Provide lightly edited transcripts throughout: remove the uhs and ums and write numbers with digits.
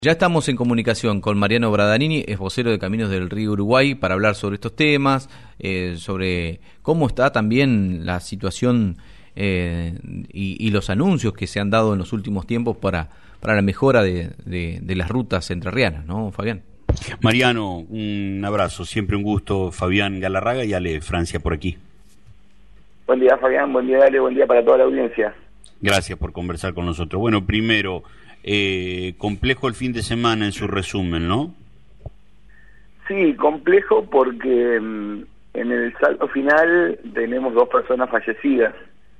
Ya estamos en comunicación con Mariano Bradanini, es vocero de Caminos del Río Uruguay, para hablar sobre estos temas, sobre cómo está también la situación y los anuncios que se han dado en los últimos tiempos para la mejora de las rutas entrerrianas, ¿no, Fabián? Mariano, un abrazo, siempre un gusto. Fabián Galarraga y Ale Francia por aquí. Buen día, Fabián, buen día, Ale, buen día para toda la audiencia. Gracias por conversar con nosotros. Bueno, primero, complejo el fin de semana en su resumen, ¿no? Sí, complejo porque en el saldo final tenemos 2 personas fallecidas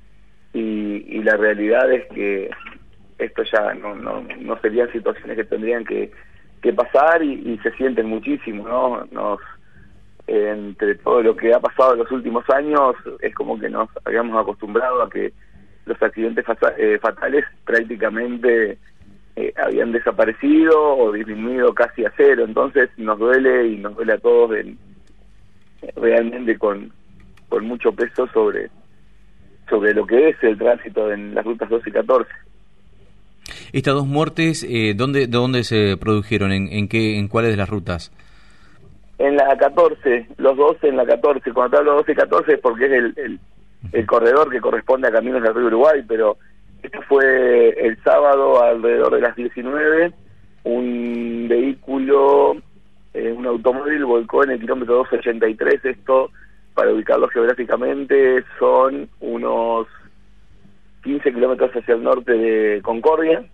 y la realidad es que esto ya no serían situaciones que tendrían que pasar y se sienten muchísimo, ¿no? Entre todo lo que ha pasado en los últimos años es como que nos habíamos acostumbrado a que los accidentes fatales prácticamente habían desaparecido o disminuido casi a cero, entonces nos duele y nos duele a todos realmente con mucho peso sobre lo que es el tránsito en las rutas 12 y 14. Estas 2 muertes, ¿dónde se produjeron? ¿En cuáles de las rutas? En la 14, los 2 en la 14. Cuando te hablo de 12 y 14 es porque es el corredor que corresponde a Caminos del Río Uruguay, pero esto fue el sábado alrededor de las 19, un vehículo, un automóvil volcó en el kilómetro 283, esto para ubicarlo geográficamente son unos 15 kilómetros hacia el norte de Concordia,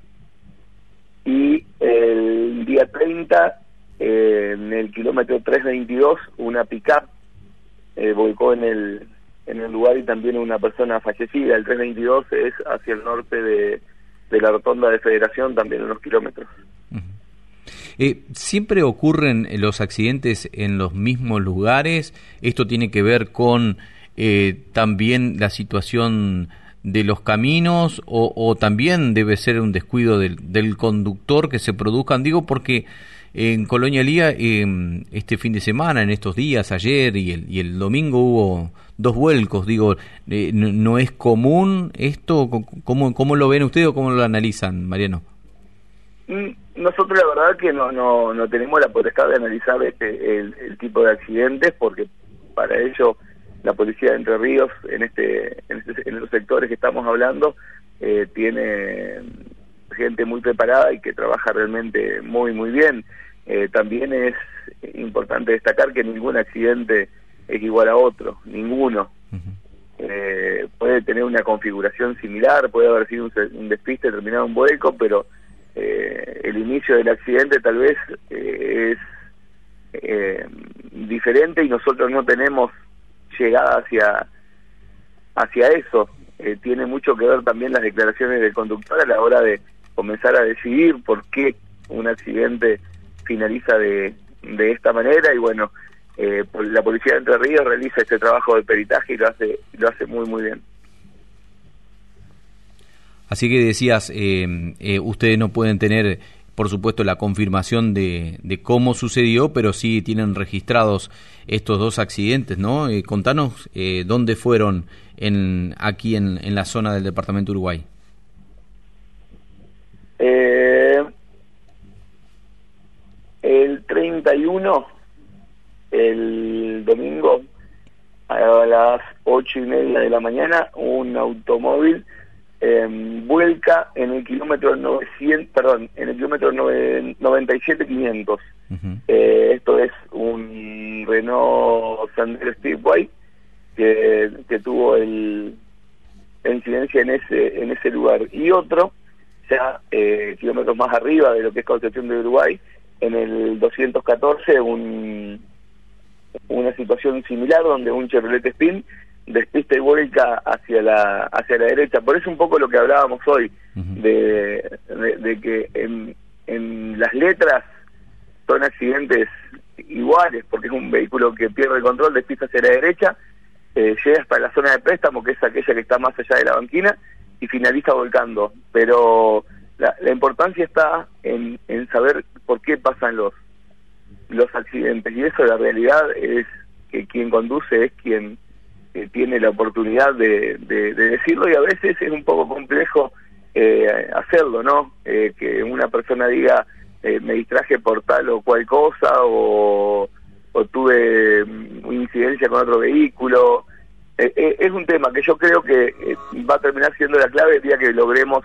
y el día 30, en el kilómetro 322, una pick-up volcó en el lugar y también una persona fallecida. El 322 es hacia el norte de la rotonda de Federación, también unos kilómetros. ¿Siempre ocurren los accidentes en los mismos lugares? ¿Esto tiene que ver con también la situación de los caminos o también debe ser un descuido del conductor que se produzcan? Digo porque en Colonia Elía este fin de semana, en estos días, ayer y el domingo hubo 2 vuelcos. Digo, ¿no es común esto? ¿Cómo lo ven ustedes o cómo lo analizan, Mariano? Nosotros la verdad que no tenemos la potestad de analizar el tipo de accidentes, porque para ello la policía de Entre Ríos en los sectores que estamos hablando tiene gente muy preparada y que trabaja realmente muy muy bien. También es importante destacar que ningún accidente es igual a otro, ninguno. Puede tener una configuración similar, puede haber sido un despiste terminado en vuelco, pero el inicio del accidente tal vez es diferente y nosotros no tenemos llegada hacia eso. Tiene mucho que ver también las declaraciones del conductor a la hora de comenzar a decidir por qué un accidente finaliza de esta manera, y bueno, la policía de Entre Ríos realiza este trabajo de peritaje y lo hace muy muy bien. Así que decías, ustedes no pueden tener, por supuesto, la confirmación de cómo sucedió, pero sí tienen registrados estos 2 accidentes, ¿no? Contanos dónde fueron aquí en la zona del departamento Uruguay. El 31, el domingo, a las 8:30 de la mañana, un automóvil vuelca en el kilómetro 97.500. Esto es un Renault Sandero Speedway que tuvo la incidencia en ese lugar, y otro ya kilómetros más arriba de lo que es Concepción de Uruguay, en el 214, una situación similar donde un Chevrolet Spin despista y vuelca hacia la derecha. Por eso un poco lo que hablábamos hoy, de que en las letras son accidentes iguales, porque es un vehículo que pierde el control, despista hacia la derecha, llega hasta la zona de préstamo, que es aquella que está más allá de la banquina, y finaliza volcando. Pero la importancia está en saber por qué pasan los accidentes, y eso, la realidad es que quien conduce es quien tiene la oportunidad de decirlo, y a veces es un poco complejo hacerlo, ¿no? Que una persona diga me distraje por tal o cual cosa, o tuve una incidencia con otro vehículo. Es un tema que yo creo que va a terminar siendo la clave el día que logremos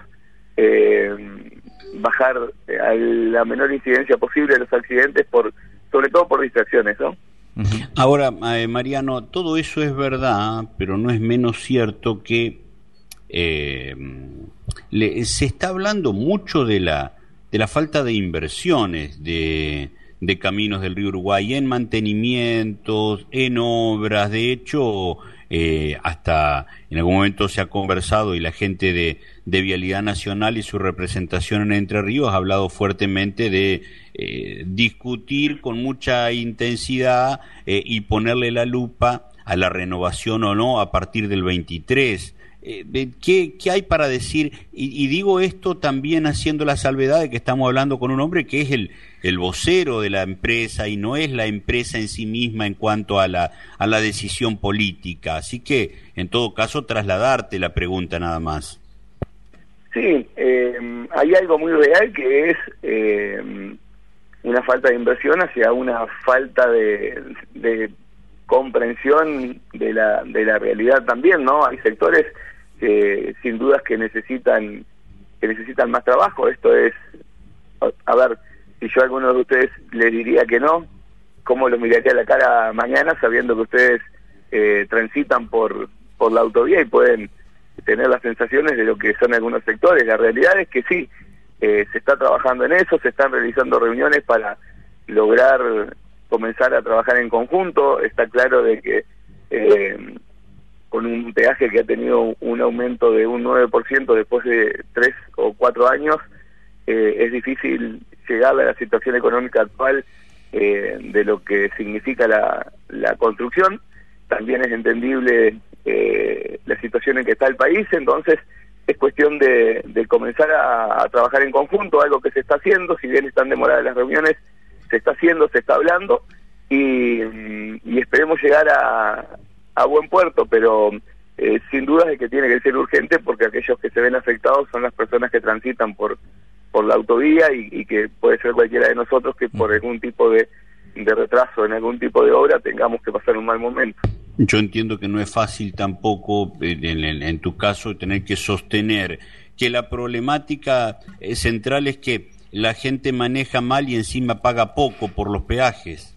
bajar a la menor incidencia posible de los accidentes, sobre todo por distracciones, ¿no? Ahora, Mariano, todo eso es verdad, pero no es menos cierto que se está hablando mucho de la falta de inversiones de Caminos del Río Uruguay en mantenimientos, en obras. De hecho, hasta en algún momento se ha conversado y la gente de Vialidad Nacional y su representación en Entre Ríos ha hablado fuertemente de discutir con mucha intensidad y ponerle la lupa a la renovación o no a partir del 23. ¿Qué hay para decir? Y digo esto también haciendo la salvedad de que estamos hablando con un hombre que es el vocero de la empresa y no es la empresa en sí misma en cuanto a la decisión política. Así que, en todo caso, trasladarte la pregunta nada más. Sí, hay algo muy real que es una falta de inversión hacia una falta de comprensión de la realidad también, ¿no? Hay sectores que sin dudas que necesitan más trabajo. Esto es, a ver, si yo a alguno de ustedes les diría que no, ¿cómo lo miraría a la cara mañana sabiendo que ustedes transitan por la autovía y pueden tener las sensaciones de lo que son algunos sectores? La realidad es que sí, se está trabajando en eso, se están realizando reuniones para lograr comenzar a trabajar en conjunto. Está claro de que con un peaje que ha tenido un aumento de un 9% después de 3 o 4 años, es difícil llegar a la situación económica actual de lo que significa la construcción. También es entendible la situación en que está el país, entonces es cuestión de comenzar a trabajar en conjunto, algo que se está haciendo. Si bien están demoradas las reuniones, se está haciendo, se está hablando, y esperemos llegar a buen puerto, pero sin duda de que tiene que ser urgente, porque aquellos que se ven afectados son las personas que transitan por la autovía, y que puede ser cualquiera de nosotros que por algún tipo de retraso en algún tipo de obra tengamos que pasar un mal momento. Yo entiendo que no es fácil tampoco, en tu caso, tener que sostener que la problemática central es que la gente maneja mal y encima paga poco por los peajes.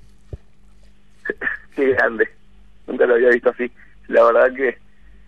Qué grande, nunca lo había visto así. La verdad que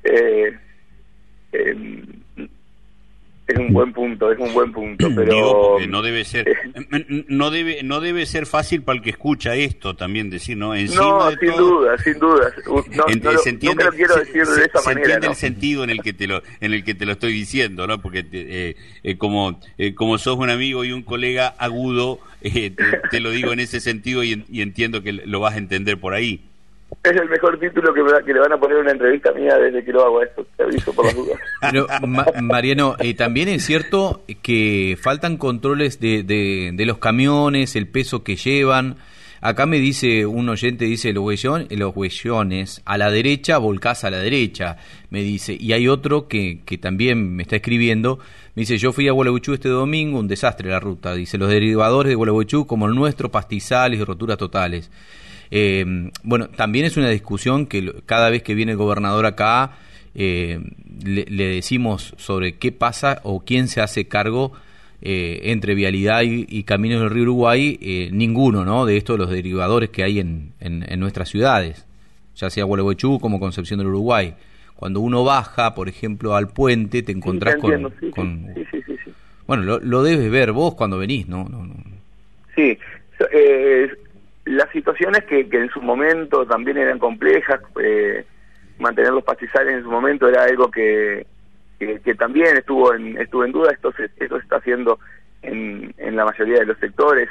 es un buen punto, pero digo, porque no debe ser no debe ser fácil para el que escucha esto también decir, ¿no? Encima no, de sin todo, duda. Se entiende, nunca lo quiero decir de esa manera. Se entiende, ¿no? el sentido en el que te lo estoy diciendo, ¿no? Porque como sos un amigo y un colega agudo, te lo digo en ese sentido, y entiendo que lo vas a entender por ahí. Es el mejor título que le van a poner a una entrevista mía desde que lo hago esto, te aviso por las dudas. Pero, Mariano, también es cierto que faltan controles de los camiones, el peso que llevan. Acá me dice un oyente, dice los huellones a la derecha, volcás a la derecha, me dice. Y hay otro que también me está escribiendo, me dice, yo fui a Gualeguaychú este domingo, un desastre la ruta. Dice, los derivadores de Gualeguaychú como el nuestro, pastizales y roturas totales. Bueno, también es una discusión que cada vez que viene el gobernador acá le decimos sobre qué pasa o quién se hace cargo entre Vialidad y Caminos del Río Uruguay. Ninguno, ¿no?, de estos los derivadores que hay en nuestras ciudades, ya sea Gualeguaychú como Concepción del Uruguay. Cuando uno baja, por ejemplo, al puente, te encontrás con... Sí. Bueno, lo debes ver vos cuando venís, ¿no? Sí, las situaciones que en su momento también eran complejas, mantener los pastizales en su momento era algo que también estuvo en duda. Esto se está haciendo en la mayoría de los sectores.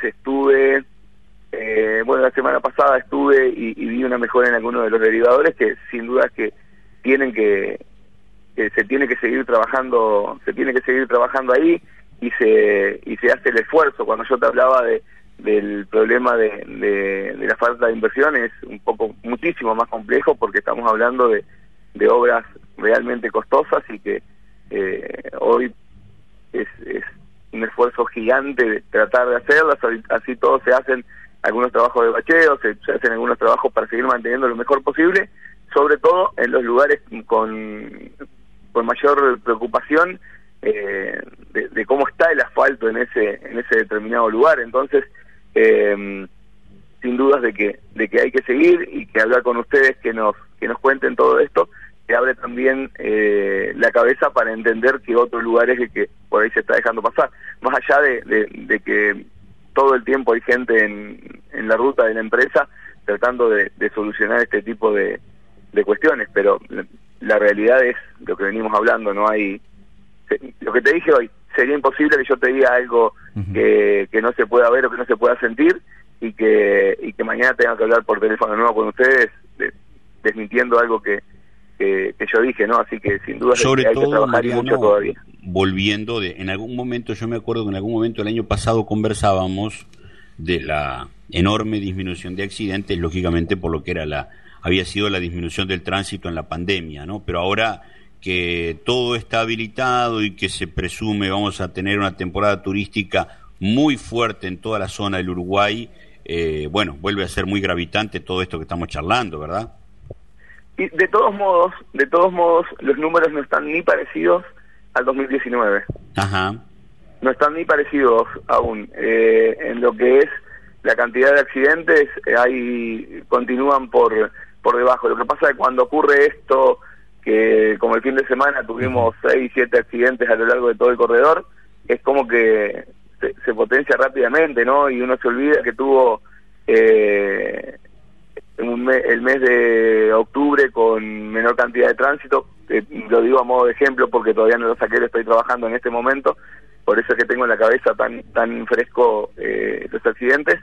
La semana pasada estuve y vi una mejora en algunos de los derivadores que sin duda que se tiene que seguir trabajando ahí, y se hace el esfuerzo. Cuando yo te hablaba del problema de la falta de inversión, es muchísimo más complejo, porque estamos hablando de obras realmente costosas, y que hoy es un esfuerzo gigante de tratar de hacerlas, así todos se hacen algunos trabajos de bacheo, se hacen algunos trabajos para seguir manteniendo lo mejor posible, sobre todo en los lugares con mayor preocupación de cómo está el asfalto en ese determinado lugar. Entonces, sin dudas de que hay que seguir y que hablar con ustedes, que nos cuenten todo esto, que abre también la cabeza para entender que otros lugares que por ahí se está dejando pasar, más allá de que todo el tiempo hay gente en la ruta de la empresa tratando de solucionar este tipo de cuestiones, pero la realidad es lo que venimos hablando. No hay, lo que te dije hoy, sería imposible que yo te diga algo que no se pueda ver o que no se pueda sentir, y que mañana tenga que hablar por teléfono de nuevo con ustedes desmintiendo algo que yo dije, ¿no? Así que sin duda sobre hay todo, que trabajar, Mariano, mucho todavía. Volviendo en algún momento, yo me acuerdo que en algún momento el año pasado conversábamos de la enorme disminución de accidentes, lógicamente por lo que había sido la disminución del tránsito en la pandemia, ¿no? Pero ahora que todo está habilitado y que se presume vamos a tener una temporada turística muy fuerte en toda la zona del Uruguay, bueno, vuelve a ser muy gravitante todo esto que estamos charlando, ¿verdad? Y de todos modos, los números no están ni parecidos al 2019. Ajá. No están ni parecidos aún. En lo que es la cantidad de accidentes, continúan por debajo. Lo que pasa es que cuando ocurre esto, que como el fin de semana tuvimos 6, 7 accidentes a lo largo de todo el corredor, es como que se potencia rápidamente, ¿no? Y uno se olvida que tuvo el mes de octubre con menor cantidad de tránsito. Lo digo a modo de ejemplo porque todavía no lo saqué, lo estoy trabajando en este momento, por eso es que tengo en la cabeza tan fresco los accidentes.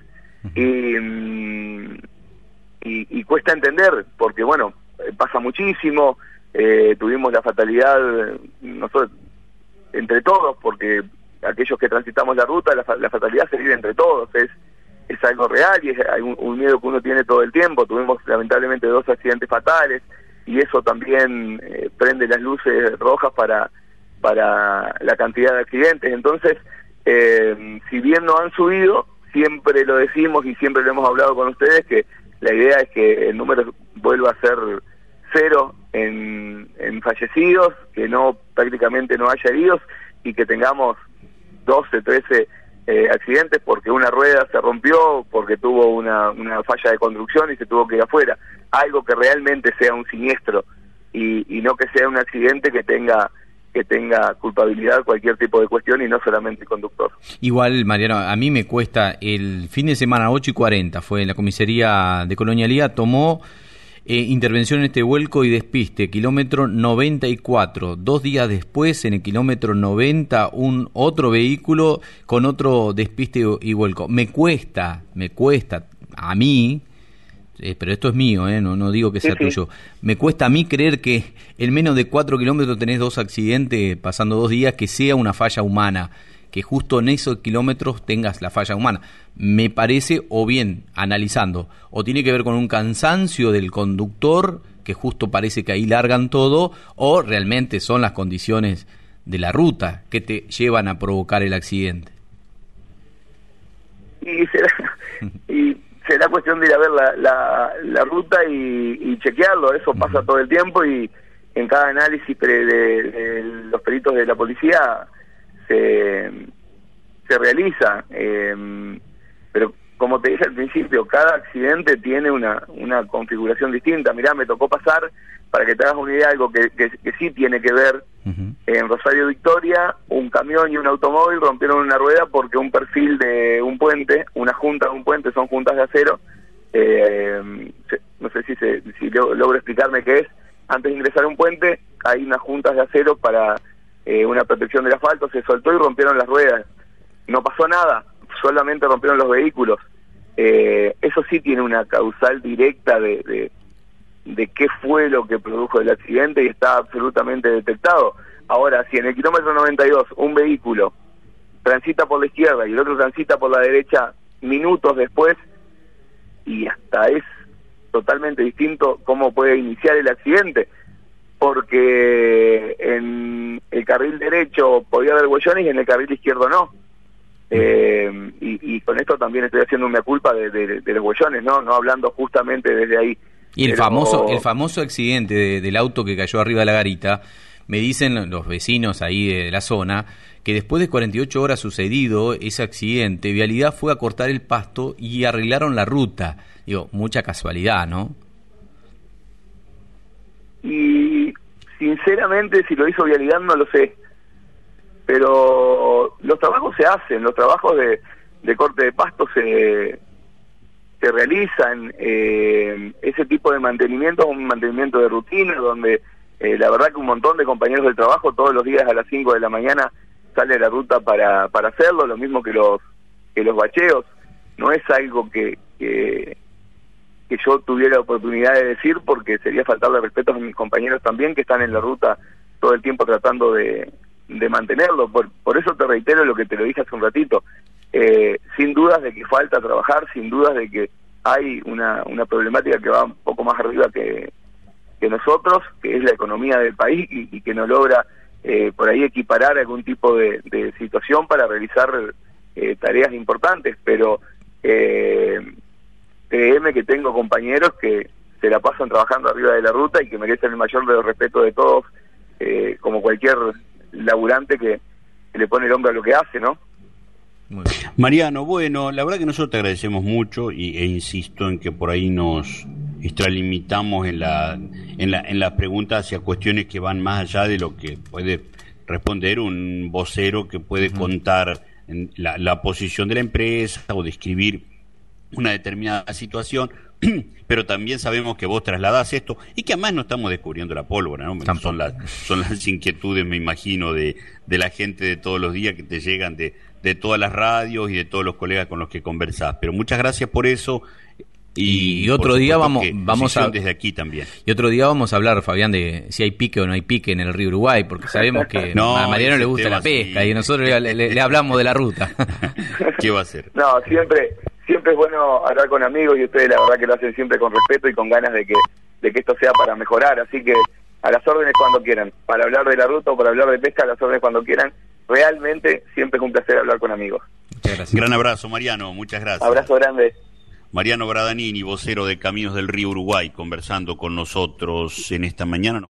Y cuesta entender, porque bueno, pasa muchísimo. Tuvimos la fatalidad nosotros entre todos, porque aquellos que transitamos la ruta, la fatalidad se vive entre todos, es algo real y es un miedo que uno tiene todo el tiempo. Tuvimos lamentablemente 2 accidentes fatales y eso también prende las luces rojas para la cantidad de accidentes. Entonces, si bien no han subido, siempre lo decimos y siempre lo hemos hablado con ustedes, que la idea es que el número vuelva a ser 0 en fallecidos, que prácticamente no haya heridos y que tengamos 12, 13 accidentes porque una rueda se rompió, porque tuvo una falla de conducción y se tuvo que ir afuera. Algo que realmente sea un siniestro y no que sea un accidente que tenga culpabilidad cualquier tipo de cuestión y no solamente el conductor. Igual, Mariano, a mí me cuesta, el fin de semana 8:40 fue en la comisaría de Colonialidad, tomó intervención en este vuelco y despiste, kilómetro 94. 2 días después, en el kilómetro 90, otro vehículo con otro despiste y vuelco. Me cuesta a mí, pero esto es mío, no digo que sea tuyo. Me cuesta a mí creer que en menos de 4 kilómetros tenés 2 accidentes pasando 2 días, que sea una falla humana, que justo en esos kilómetros tengas la falla humana. Me parece, o bien, analizando, o tiene que ver con un cansancio del conductor, que justo parece que ahí largan todo, o realmente son las condiciones de la ruta que te llevan a provocar el accidente. Y será cuestión de ir a ver la ruta y chequearlo. Eso pasa todo el tiempo y en cada análisis de los peritos de la policía se realiza, pero como te dije al principio, cada accidente tiene una configuración distinta. Mirá, me tocó pasar, para que te hagas una idea, algo que sí tiene que ver. En Rosario Victoria, un camión y un automóvil rompieron una rueda porque un perfil de un puente, una junta de un puente, son juntas de acero, no sé si logro explicarme qué es. Antes de ingresar a un puente hay unas juntas de acero para una protección del asfalto, se soltó y rompieron las ruedas. No pasó nada, solamente rompieron los vehículos. Eso sí tiene una causal directa de qué fue lo que produjo el accidente y está absolutamente detectado. Ahora, si en el kilómetro 92 un vehículo transita por la izquierda y el otro transita por la derecha minutos después, y hasta es totalmente distinto cómo puede iniciar el accidente. porque en el carril derecho podía haber huellones y en el carril izquierdo no. Y con esto también estoy haciendo una culpa de los huellones, no hablando justamente desde ahí. Y el famoso accidente del auto que cayó arriba de la garita, me dicen los vecinos ahí de la zona, que después de 48 horas sucedido ese accidente, Vialidad fue a cortar el pasto y arreglaron la ruta. Digo, mucha casualidad, ¿no? Y sinceramente si lo hizo Vialidad no lo sé, pero los trabajos se hacen, los trabajos de corte de pasto se realizan. Ese tipo de mantenimiento es un mantenimiento de rutina donde la verdad que un montón de compañeros del trabajo todos los días a las 5 de la mañana sale a la ruta para hacerlo, lo mismo que los bacheos. No es algo que yo tuviera oportunidad de decir, porque sería faltarle respeto a mis compañeros también que están en la ruta todo el tiempo tratando de mantenerlo. Por eso te reitero lo que te lo dije hace un ratito. Sin dudas de que falta trabajar, sin dudas de que hay una problemática que va un poco más arriba que nosotros, que es la economía del país y que no logra por ahí equiparar algún tipo de situación para realizar tareas importantes, pero créeme que tengo compañeros que se la pasan trabajando arriba de la ruta y que merecen el mayor de los respetos de todos, como cualquier laburante que le pone el hombro a lo que hace, ¿no? Mariano, bueno, la verdad que nosotros te agradecemos mucho e insisto en que por ahí nos extralimitamos en las preguntas hacia cuestiones que van más allá de lo que puede responder un vocero que puede contar la posición de la empresa o describir una determinada situación, pero también sabemos que vos trasladás esto y que además no estamos descubriendo la pólvora, ¿no? Son las inquietudes, me imagino, de la gente de todos los días que te llegan de todas las radios y de todos los colegas con los que conversás. Pero muchas gracias por eso. Y otro día vamos a desde aquí también. Y otro día vamos a hablar, Fabián, de si hay pique o no hay pique en el río Uruguay, porque sabemos que a Mariano le gusta la pesca y nosotros le hablamos de la ruta. ¿Qué va a hacer? No, siempre es bueno hablar con amigos y ustedes la verdad que lo hacen siempre con respeto y con ganas de que esto sea para mejorar, así que a las órdenes cuando quieran, para hablar de la ruta o para hablar de pesca, a las órdenes cuando quieran. Realmente siempre es un placer hablar con amigos. Muchas gracias. Gran abrazo, Mariano, muchas gracias. Abrazo grande. Mariano Bradanini, vocero de Caminos del Río Uruguay, conversando con nosotros en esta mañana.